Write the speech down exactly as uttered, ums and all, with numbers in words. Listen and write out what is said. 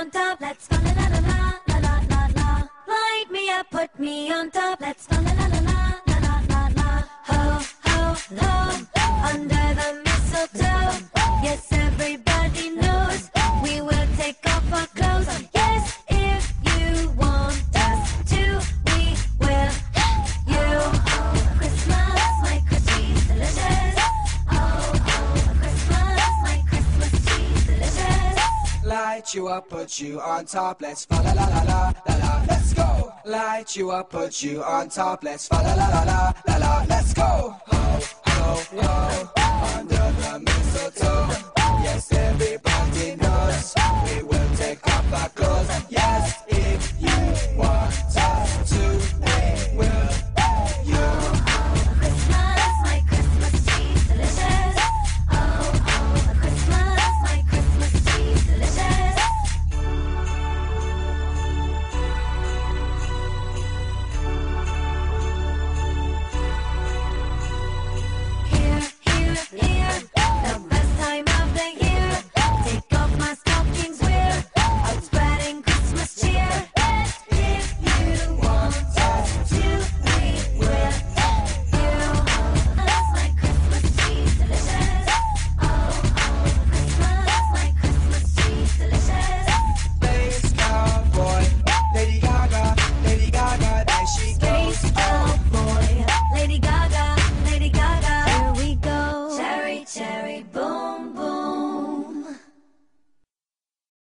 on top, let's go la la la la la la la la. Light me up, put me on top, let's go la la la la la la la la. Ho ho ho, under the mistletoe. Yes, everybody knows we will take off our clothes. Yes, if you want us to, we will. You, oh, Christmas, my Christmas cheese delicious. Oh, oh, Christmas, my Christmas cheese delicious. Light you up, put you on top, let's fa la la la la la la. Let's go. Light you up, put you on top, let's fa la la la la la la.